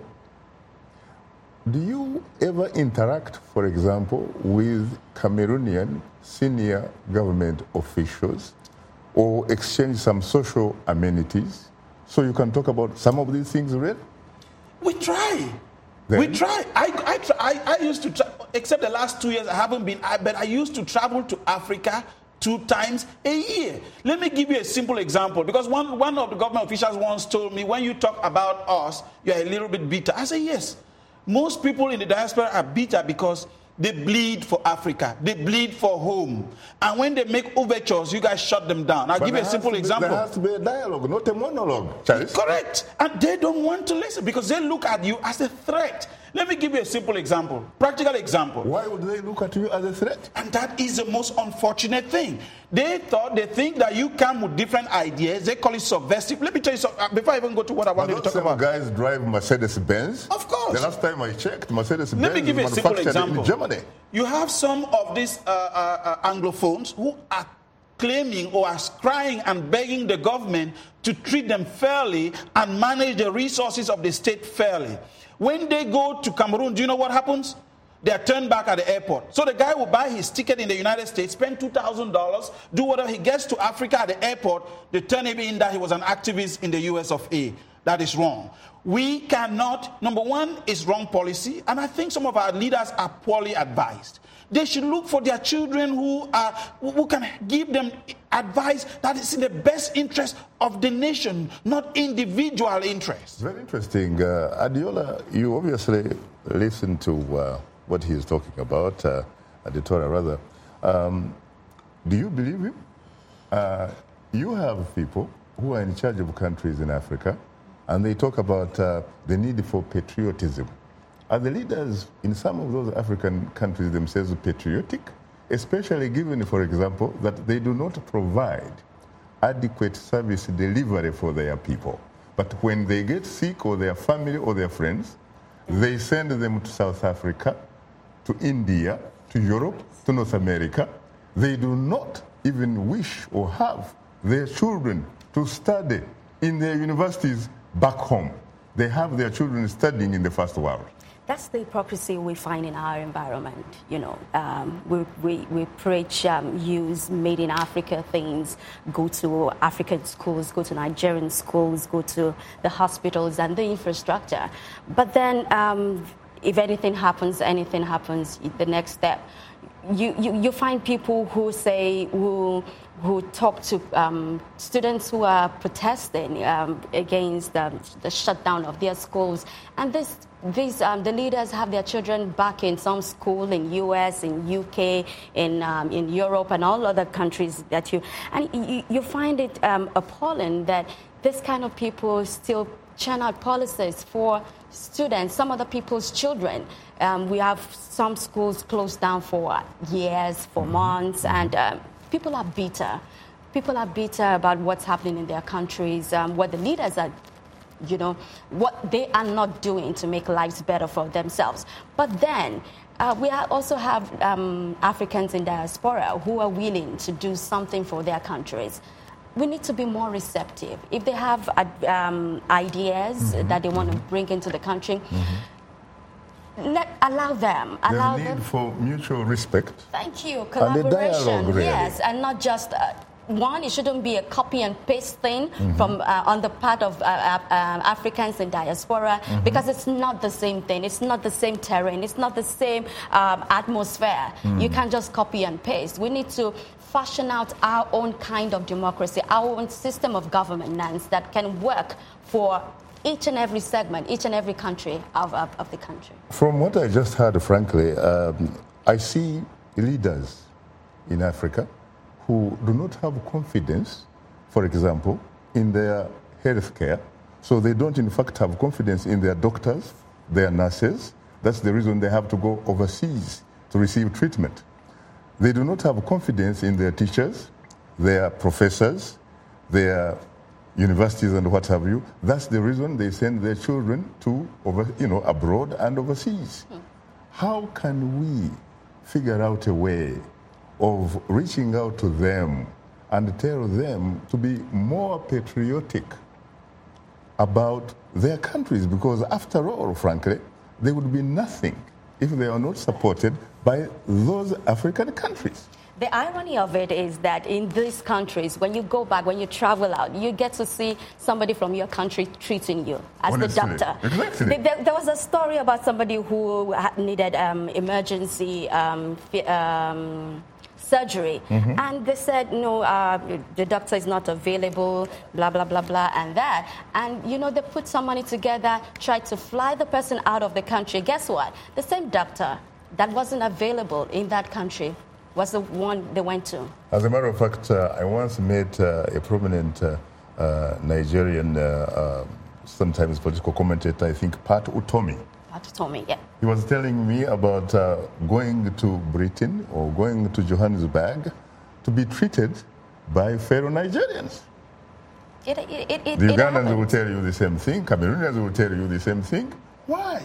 Do you ever interact, for example, with Cameroonian senior government officials or exchange some social amenities so you can talk about some of these things, really? We try. Then? We try. I, I, try. I, I used to, tra- except the last two years, I haven't been, I, but I used to travel to Africa two times a year. Let me give you a simple example, because one, one of the government officials once told me, when you talk about us, you're a little bit bitter. I say, yes. Most people in the diaspora are bitter because They bleed for Africa. They bleed for home. And when they make overtures, you guys shut them down. I'll but give you a simple be, example. There has to be a dialogue, not a monologue, Charles. Correct. And they don't want to listen because they look at you as a threat. Let me give you a simple example, practical example. Why would they look at you as a threat? And that is the most unfortunate thing. They thought, they think that you come with different ideas. They call it subversive. Let me tell you something, before I even go to what I wanted to talk about. Guys drive Mercedes-Benz. Of course. The last time I checked, Mercedes-Benz Let me give you a simple example. In Germany. You have some of these uh, uh, uh, Anglophones who are claiming or are crying and begging the government to treat them fairly and manage the resources of the state fairly. When they go to Cameroon, do you know what happens? They are turned back at the airport. So the guy will buy his ticket in the United States, spend two thousand dollars, do whatever. He gets to Africa at the airport, they turn him in that he was an activist in the U S of A. That is wrong. We cannot, number one, is wrong policy, and I think some of our leaders are poorly advised. They should look for their children who are who can give them advice that is in the best interest of the nation, not individual interests. Very interesting. Uh, Adiola, you obviously listened to uh, what he is talking about, uh, Aditola rather. Um, do you believe him? Uh, you have people who are in charge of countries in Africa, and they talk about uh, the need for patriotism. Are the leaders in some of those African countries themselves patriotic, especially given, for example, that they do not provide adequate service delivery for their people? But when they get sick or their family or their friends, they send them to South Africa, to India, to Europe, to North America. They do not even wish or have their children to study in their universities back home. They have their children studying in the first world. That's the hypocrisy we find in our environment. You know, um, we, we, we preach, um, use made in Africa things, go to African schools, go to Nigerian schools, go to the hospitals and the infrastructure. But then um, if anything happens, anything happens, the next step, you, you, you find people who say, who, who talk to um, students who are protesting um, against the, the shutdown of their schools. And this, these, um, the leaders have their children back in some school in U S, in U K, in, um, in Europe, and all other countries that you... And you, you find it um, appalling that this kind of people still churn out policies for students, some other people's children. Um, we have some schools closed down for years, for months, and um, people are bitter. People are bitter about what's happening in their countries, um, what the leaders are, you know, what they are not doing to make lives better for themselves. But then uh, we also have um, Africans in diaspora who are willing to do something for their countries. We need to be more receptive. If they have um, ideas mm-hmm. that they want to bring into the country, mm-hmm. let allow them. Allow There's a need them for mutual respect. Thank you. Collaboration. And a dialogue, really. Yes, and not just uh, one. It shouldn't be a copy and paste thing mm-hmm. from uh, on the part of uh, uh, Africans in diaspora mm-hmm. because it's not the same thing. It's not the same terrain. It's not the same um, atmosphere. Mm-hmm. You can't just copy and paste. We need to fashion out our own kind of democracy, our own system of governance that can work for each and every segment, each and every country of, of, of the country. From what I just heard, frankly, um, I see leaders in Africa who do not have confidence, for example, in their health care. So they don't, in fact, have confidence in their doctors, their nurses. That's the reason they have to go overseas to receive treatment. They do not have confidence in their teachers, their professors, their universities and what have you. That's the reason they send their children to, over, you know, abroad and overseas. Mm. How can we figure out a way of reaching out to them and tell them to be more patriotic about their countries? Because after all, frankly, they would be nothing if they are not supported by those African countries. The irony of it is that in these countries, when you go back, when you travel out, you get to see somebody from your country treating you as Honestly, the doctor. exactly. There, there was a story about somebody who needed um, emergency um, um, surgery. Mm-hmm. And they said, no, uh, the doctor is not available, blah, blah, blah, blah, and that. And, you know, they put some money together, tried to fly the person out of the country. Guess what? The same doctor that wasn't available in that country was the one they went to. As a matter of fact, uh, I once met uh, a prominent uh, uh, Nigerian, uh, uh, sometimes political commentator, I think Pat Utomi. Pat Utomi, yeah. He was telling me about uh, going to Britain or going to Johannesburg to be treated by fellow Nigerians. It, it, it, it, the it Ugandans happened. will tell you the same thing. Cameroonians will tell you the same thing. Why?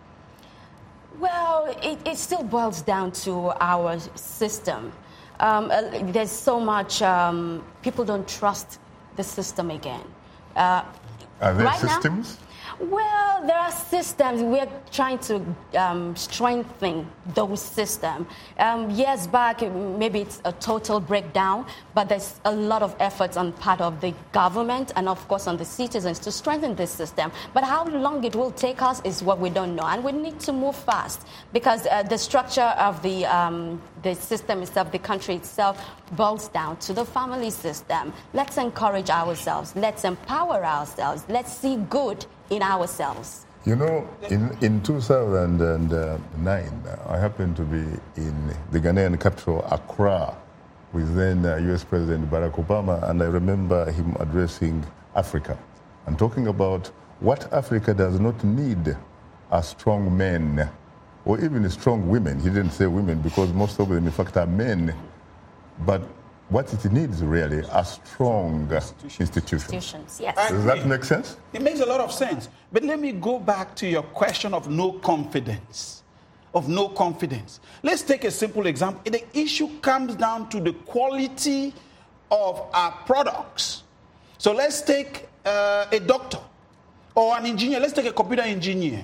Well, it, it still boils down to our system. Um, uh, there's so much, um, people don't trust the system again. Uh, Are there right systems? Now, well, there are systems. We're trying to um, strengthen those systems. Um, years back, maybe it's a total breakdown, but there's a lot of efforts on part of the government and, of course, on the citizens to strengthen this system. But how long it will take us is what we don't know. And we need to move fast because uh, the structure of the, um, the system itself, the country itself, boils down to the family system. Let's encourage ourselves. Let's empower ourselves. Let's see good in ourselves. You know, in, in two thousand nine, I happened to be in the Ghanaian capital, Accra, with then uh, U S President Barack Obama, and I remember him addressing Africa and talking about what Africa does not need are strong men, or even strong women. He didn't say women because most of them, in fact, are men. But what it needs really are strong institutions. Institutions, yes. Does that make sense? It makes a lot of sense. But let me go back to your question of no confidence. Of no confidence. Let's take a simple example. The issue comes down to the quality of our products. So let's take uh, a doctor or an engineer. Let's take a computer engineer.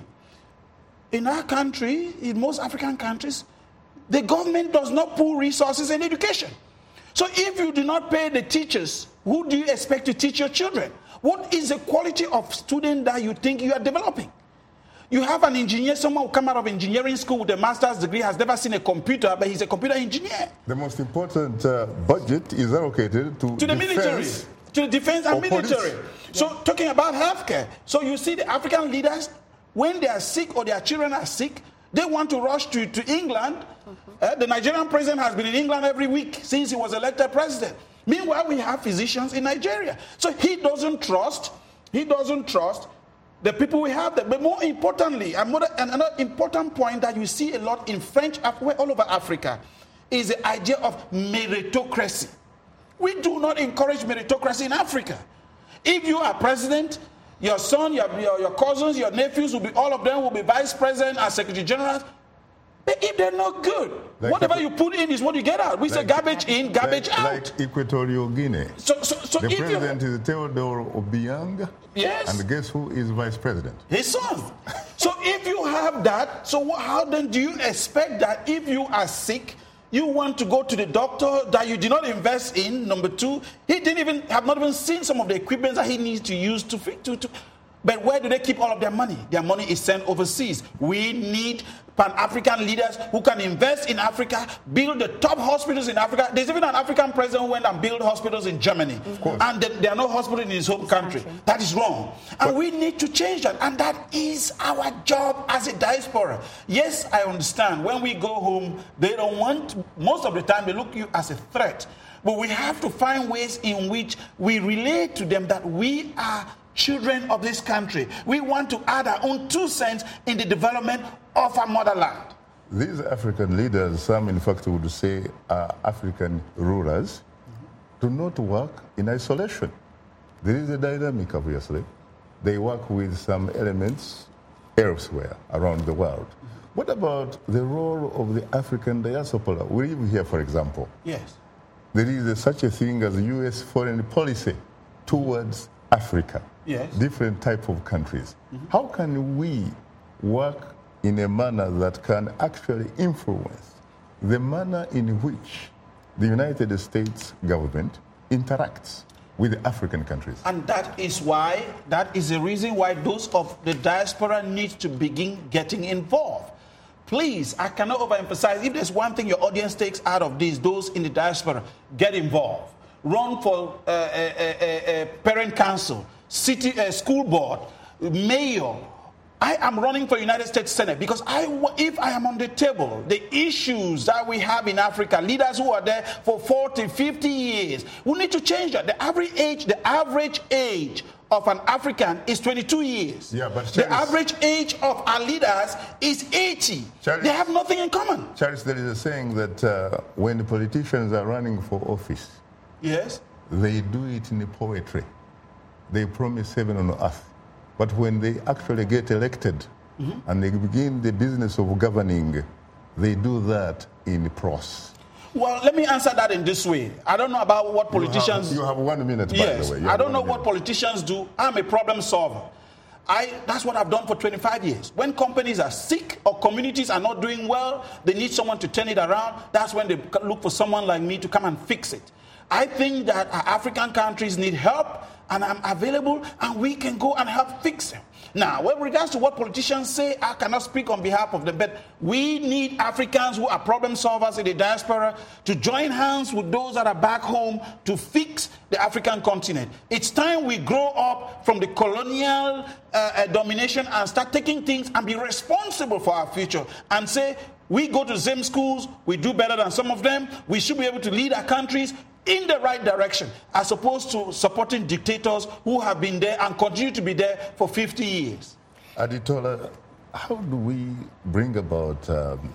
In our country, in most African countries, the government does not pool resources in education. So if you do not pay the teachers, who do you expect to teach your children? What is the quality of student that you think you are developing? You have an engineer, someone who come out of engineering school with a master's degree, has never seen a computer, but he's a computer engineer. The most important uh, budget is allocated to, to the military, to the defense and military. Police. So talking about healthcare. So you see the African leaders, when they are sick or their children are sick, they want to rush to, to England. Mm-hmm. Uh, the Nigerian president has been in England every week since he was elected president. Meanwhile, we have physicians in Nigeria. So he doesn't trust, he doesn't trust the people we have there. But more importantly, another, another important point that you see a lot in French, all over Africa, is the idea of meritocracy. We do not encourage meritocracy in Africa. If you are president, your son, your, your, your cousins, your nephews, will be all of them will be vice president and secretary general. But if they're not good, like whatever you put in is what you get out. We like, say garbage in, garbage like, out. Like Equatorial Guinea. So, so, so the if president is Theodore Obiang. Yes. And guess who is vice president? His son. So if you have that, so what, how then do you expect that if you are sick, you want to go to the doctor that you did not invest in? Number two, he didn't even have not even seen some of the equipment that he needs to use to to. to But where do they keep all of their money? Their money is sent overseas. We need Pan-African leaders who can invest in Africa, build the top hospitals in Africa. There's even an African president who went and built hospitals in Germany. And there are no hospitals in his home country. That is wrong. And but we need to change that. And that is our job as a diaspora. Yes, I understand. When we go home, they don't want, most of the time, they look at you as a threat. But we have to find ways in which we relate to them that we are children of this country. We want to add our own two cents in the development of our motherland. These African leaders, some in fact would say are African rulers, mm-hmm. do not work in isolation. There is a dynamic, obviously. They work with some elements elsewhere around the world. Mm-hmm. What about the role of the African diaspora? We live here, for example. Yes. There is a, such a thing as U S foreign policy towards Africa. Yes. Different type of countries. Mm-hmm. How can we work in a manner that can actually influence the manner in which the United States government interacts with the African countries? And that is why, that is the reason why those of the diaspora need to begin getting involved. Please, I cannot overemphasize, if there's one thing your audience takes out of this, those in the diaspora, get involved. Run for uh, a, a, a parent council, city uh, school board, mayor, I am running for United States Senate because I, if I am on the table, the issues that we have in Africa, leaders who are there for forty, fifty years, we need to change that. The average age, the average age of an African is twenty-two years. Yeah, but the average age of our leaders is eighty. Charles, they have nothing in common. Charles, there is a saying that uh, when the politicians are running for office, yes, they do it in poetry. They promise heaven on earth. But when they actually get elected mm-hmm. and they begin the business of governing, they do that in prose. Well, let me answer that in this way. I don't know about what politicians... You have, you have one minute, by yes, the way. You I don't know minute. what politicians do. I'm a problem solver. I, that's what I've done for twenty-five years. When companies are sick or communities are not doing well, they need someone to turn it around. That's when they look for someone like me to come and fix it. I think that our African countries need help, and I'm available, and we can go and help fix them. Now, with regards to what politicians say, I cannot speak on behalf of them, but we need Africans who are problem solvers in the diaspora to join hands with those that are back home to fix the African continent. It's time we grow up from the colonial uh, uh, domination and start taking things and be responsible for our future and say, we go to the same schools, we do better than some of them, we should be able to lead our countries in the right direction, as opposed to supporting dictators who have been there and continue to be there for fifty years. Aditola, how do we bring about um,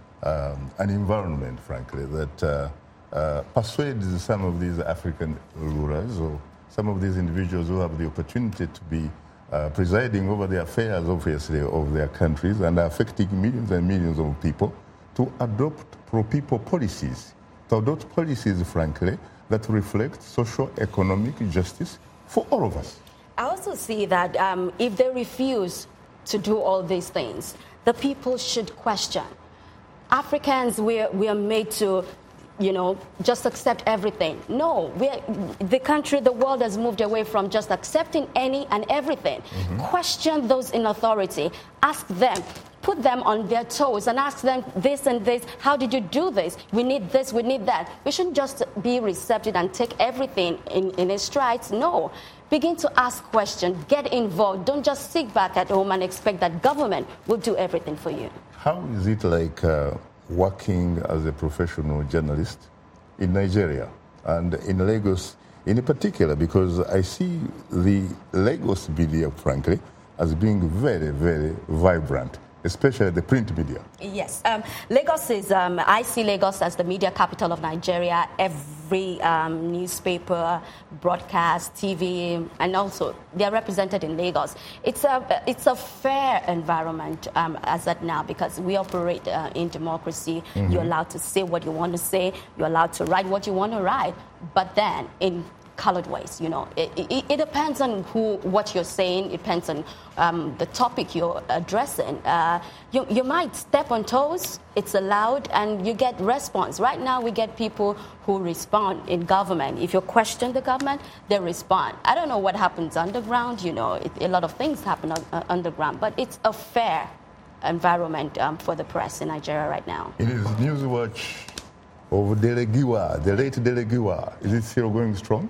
um, an environment, frankly, that uh, uh, persuades some of these African rulers or some of these individuals who have the opportunity to be uh, presiding over the affairs, obviously, of their countries and affecting millions and millions of people to adopt pro-people policies? To adopt policies, frankly, that reflect social, economic justice for all of us. I also see that um, if they refuse to do all these things, the people should question. Africans, we are, we are made to, you know, just accept everything. No, we are, the country, the world has moved away from just accepting any and everything. Mm-hmm. Question those in authority. Ask them. Put them on their toes and ask them this and this. How did you do this? We need this, we need that. We shouldn't just be receptive and take everything in, in its strides. No. Begin to ask questions. Get involved. Don't just sit back at home and expect that government will do everything for you. How is it like uh, working as a professional journalist in Nigeria and in Lagos in particular? Because I see the Lagos media, frankly, as being very, very vibrant, especially the print media. Yes. Um, Lagos is, um, I see Lagos as the media capital of Nigeria. Every um, newspaper, broadcast, T V, and also they're represented in Lagos. It's a, it's a fair environment um, as at now because we operate uh, in democracy. Mm-hmm. You're allowed to say what you want to say. You're allowed to write what you want to write. But then in colored ways, you know. It, it, it depends on who, what you're saying. It depends on um, the topic you're addressing. Uh, you, you might step on toes. It's allowed, and you get response. Right now, we get people who respond in government. If you question the government, they respond. I don't know what happens underground. You know, it, a lot of things happen uh, underground, but it's a fair environment um, for the press in Nigeria right now. It is Newswatch of Delegiwa, the late Delegiwa. Is it still going strong?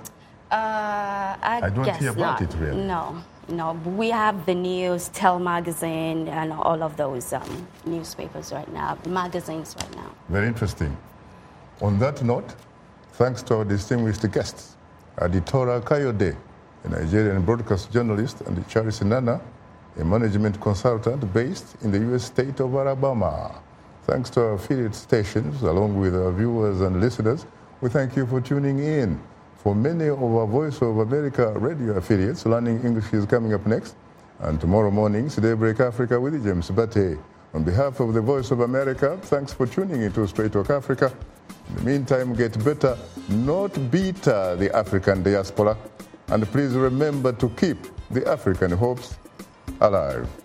Uh, I, I don't guess hear about not. it really. No, no. We have the news, Tel Magazine, and all of those um, newspapers right now, magazines right now. Very interesting. On that note, thanks to our distinguished guests, Aditola Kayode, a Nigerian broadcast journalist, and Charles Nana, a management consultant based in the U S state of Alabama. Thanks to our affiliate stations, along with our viewers and listeners, we thank you for tuning in. For many of our Voice of America radio affiliates, Learning English is coming up next. And tomorrow morning, Daybreak Africa with James Bate. On behalf of the Voice of America, thanks for tuning into Straight Talk Africa. In the meantime, get better, not better, the African diaspora. And please remember to keep the African hopes alive.